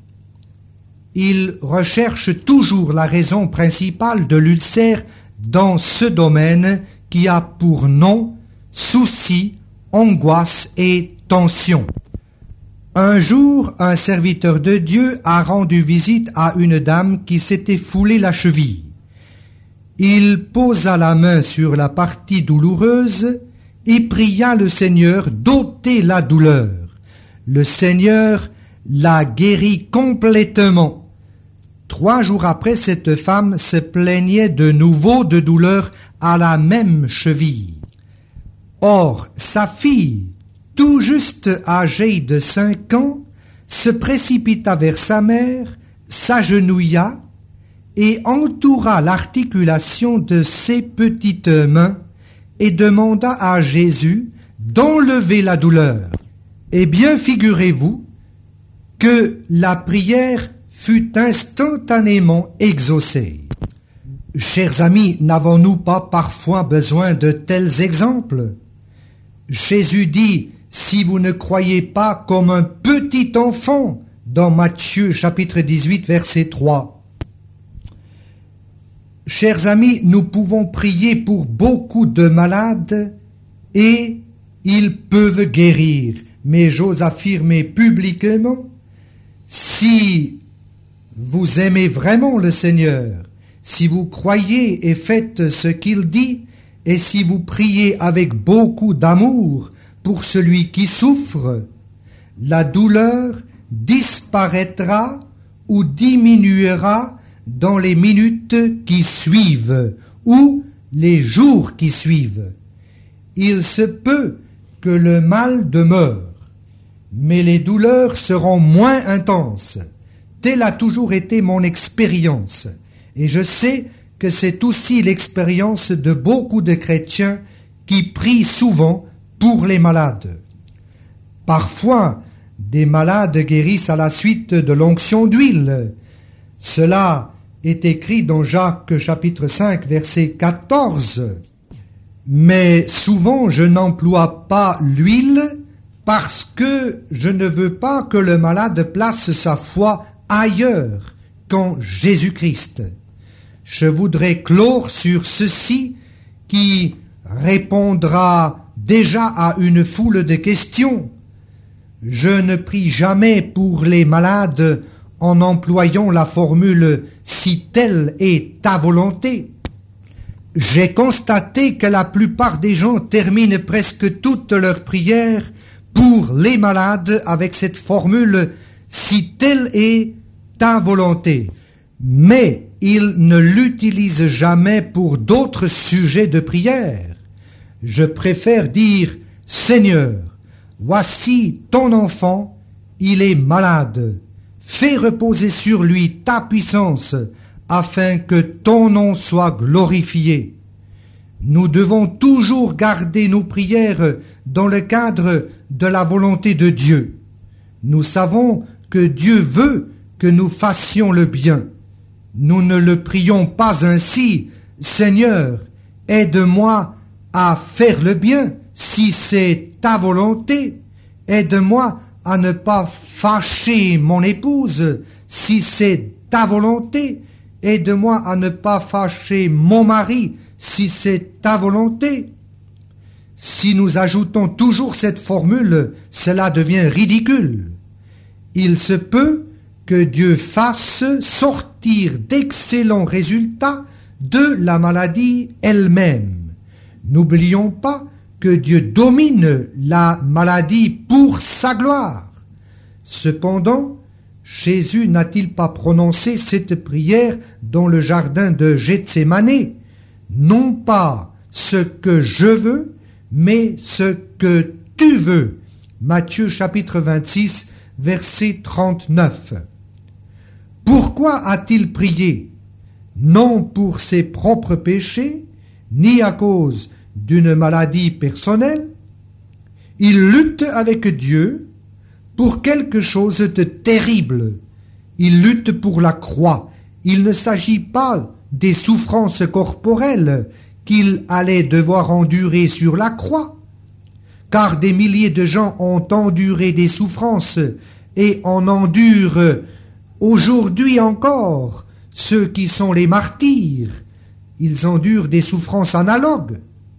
Ils recherchent toujours la raison principale de l'ulcère dans ce domaine qui a pour nom souci, angoisse et tension. Un jour, un serviteur de Dieu a rendu visite à une dame qui s'était foulé la cheville. Il posa la main sur la partie douloureuse et pria le Seigneur d'ôter la douleur. Le Seigneur la guérit complètement. Trois jours après, cette femme se plaignait de nouveau de douleur à la même cheville. Or, sa fille, tout juste âgée de cinq ans, se précipita vers sa mère, s'agenouilla et entoura l'articulation de ses petites mains et demanda à Jésus d'enlever la douleur. Eh bien, figurez-vous que la prière fut instantanément exaucée. Chers amis, n'avons-nous pas parfois besoin de tels exemples? Jésus dit: si vous ne croyez pas comme un petit enfant, dans Matthieu chapitre dix-huit verset trois. Chers amis, nous pouvons prier pour beaucoup de malades et ils peuvent guérir. Mais j'ose affirmer publiquement, si vous aimez vraiment le Seigneur, si vous croyez et faites ce qu'il dit, et si vous priez avec beaucoup d'amour pour celui qui souffre, la douleur disparaîtra ou diminuera dans les minutes qui suivent ou les jours qui suivent. Il se peut que le mal demeure, mais les douleurs seront moins intenses. Telle a toujours été mon expérience, et je sais que c'est aussi l'expérience de beaucoup de chrétiens qui prient souvent pour les malades. Parfois, des malades guérissent à la suite de l'onction d'huile. Cela est écrit dans Jacques chapitre cinq verset quatorze. Mais souvent je n'emploie pas l'huile parce que je ne veux pas que le malade place sa foi ailleurs qu'en Jésus-Christ. Je voudrais clore sur ceci qui répondra déjà à une foule de questions. Je ne prie jamais pour les malades en employant la formule « si telle est ta volonté ». J'ai constaté que la plupart des gens terminent presque toutes leurs prières pour les malades avec cette formule « si telle est ta volonté ». Mais ils ne l'utilisent jamais pour d'autres sujets de prière. Je préfère dire « Seigneur, voici ton enfant, il est malade. Fais reposer sur lui ta puissance, afin que ton nom soit glorifié. » Nous devons toujours garder nos prières dans le cadre de la volonté de Dieu. Nous savons que Dieu veut que nous fassions le bien. Nous ne le prions pas ainsi, « Seigneur, aide-moi à faire le bien, si c'est ta volonté. Aide-moi à ne pas fâcher mon épouse, si c'est ta volonté. Aide-moi à ne pas fâcher mon mari, si c'est ta volonté. » Si nous ajoutons toujours cette formule, cela devient ridicule. Il se peut que Dieu fasse sortir d'excellents résultats de la maladie elle-même. N'oublions pas que Dieu domine la maladie pour sa gloire. Cependant, Jésus n'a-t-il pas prononcé cette prière dans le jardin de Gethsémani? Non pas ce que je veux, mais ce que tu veux. Matthieu chapitre vingt-six, verset trente-neuf. Pourquoi a-t-il prié? Non pour ses propres péchés, ni à cause d'une maladie personnelle. Il lutte avec Dieu pour quelque chose de terrible. Il lutte pour la croix. Il ne s'agit pas des souffrances corporelles qu'il allait devoir endurer sur la croix, car des milliers de gens ont enduré des souffrances et en endurent aujourd'hui encore. Ceux qui sont les martyrs, ils endurent des souffrances analogues.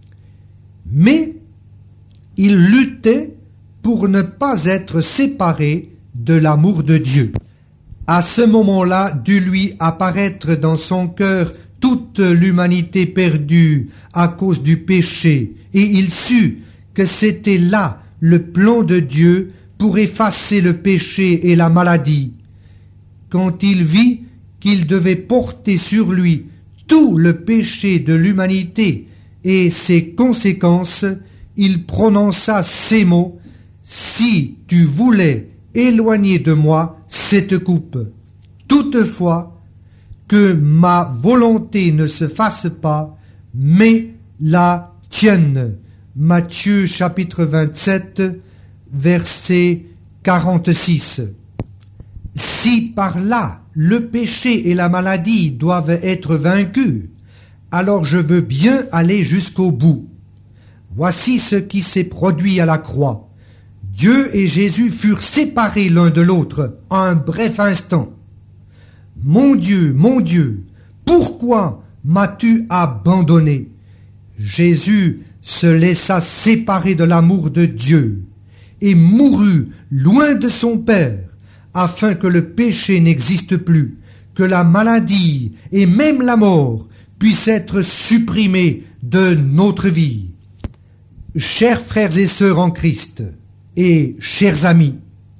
Mais il luttait pour ne pas être séparé de l'amour de Dieu. À ce moment-là, dut lui apparaître dans son cœur toute l'humanité perdue à cause du péché, et il sut que c'était là le plan de Dieu pour effacer le péché et la maladie. Quand il vit qu'il devait porter sur lui tout le péché de l'humanité et ses conséquences, il prononça ces mots: « Si tu voulais éloigner de moi cette coupe, toutefois que ma volonté ne se fasse pas, mais la tienne. » Matthieu chapitre vingt-sept, verset quarante-six. Si par là le péché et la maladie doivent être vaincus, alors je veux bien aller jusqu'au bout. Voici ce qui s'est produit à la croix. Dieu et Jésus furent séparés l'un de l'autre en un bref instant. « Mon Dieu, mon Dieu, pourquoi m'as-tu abandonné ?» Jésus se laissa séparer de l'amour de Dieu et mourut loin de son Père, afin que le péché n'existe plus, que la maladie et même la mort puissent être supprimés de notre vie. Chers frères et sœurs en Christ, et chers amis,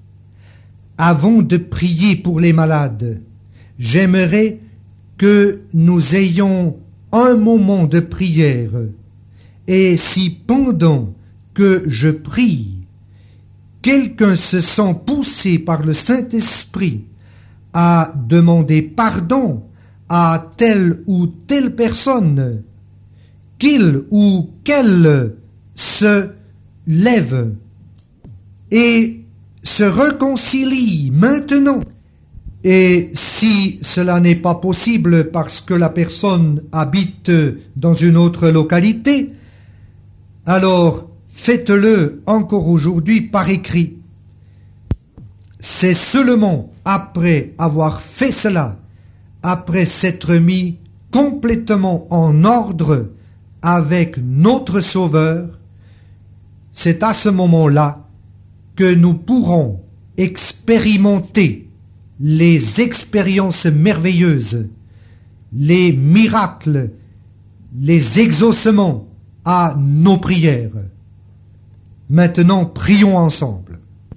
avant de prier pour les malades, j'aimerais que nous ayons un moment de prière, et si pendant que je prie, quelqu'un se sent poussé par le Saint-Esprit à demander pardon à telle ou telle personne, qu'il ou qu'elle se lève et se réconcilie maintenant. Et si cela n'est pas possible parce que la personne habite dans une autre localité, alors faites-le encore aujourd'hui par écrit. C'est seulement après avoir fait cela, après s'être mis complètement en ordre avec notre Sauveur, c'est à ce moment-là que nous pourrons expérimenter les expériences merveilleuses, les miracles, les exaucements à nos prières. Maintenant, prions ensemble.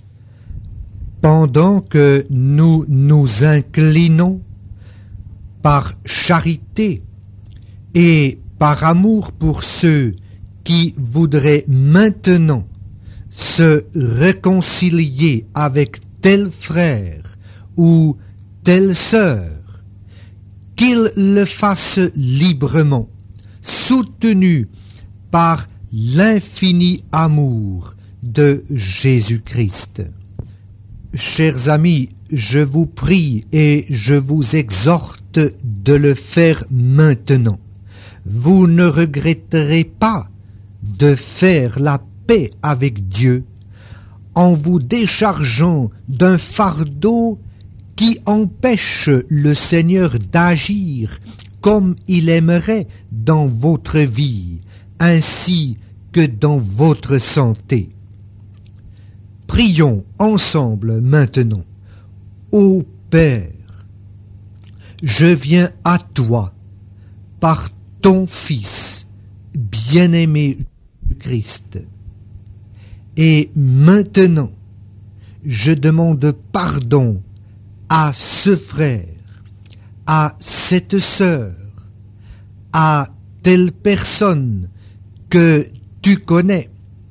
Pendant que nous nous inclinons par charité et par amour pour ceux qui voudraient maintenant se réconcilier avec tel frère ou telle sœur, qu'ils le fassent librement, soutenus par l'infini amour de Jésus-Christ. Chers amis, je vous prie et je vous exhorte de le faire maintenant. Vous ne regretterez pas de faire la paix avec Dieu en vous déchargeant d'un fardeau qui empêche le Seigneur d'agir comme il aimerait dans votre vie, ainsi que dans votre santé. Prions ensemble maintenant. Ô Père, je viens à toi par ton Fils, bien-aimé Christ. Et maintenant, je demande pardon à ce frère, à cette sœur, à telle personne que tu connais.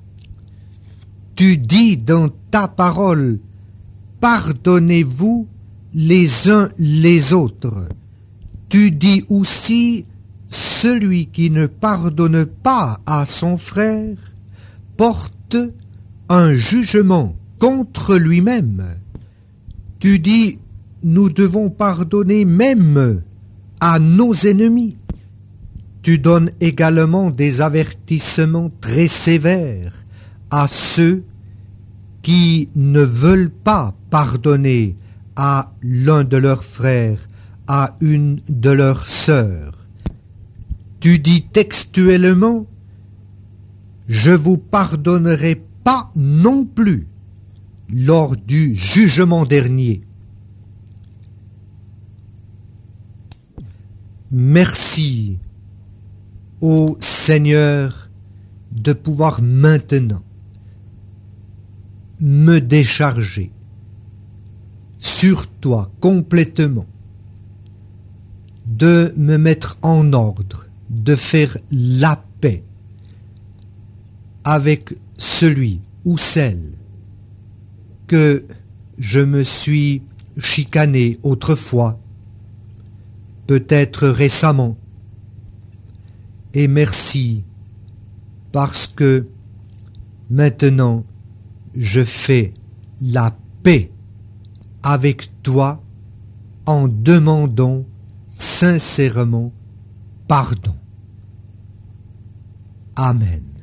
Tu dis dans ta parole, pardonnez-vous les uns les autres. Tu dis aussi, celui qui ne pardonne pas à son frère porte un jugement contre lui-même. Tu dis, nous devons pardonner même à nos ennemis. Tu donnes également des avertissements très sévères à ceux qui ne veulent pas pardonner à l'un de leurs frères, à une de leurs sœurs. Tu dis textuellement, je vous pardonnerai pas non plus lors du jugement dernier. Merci, ô Seigneur, de pouvoir maintenant me décharger sur toi complètement, de me mettre en ordre, de faire la paix avec celui ou celle que je me suis chicané autrefois, peut-être récemment. Et merci parce que maintenant je fais la paix avec toi en demandant sincèrement pardon. Amen.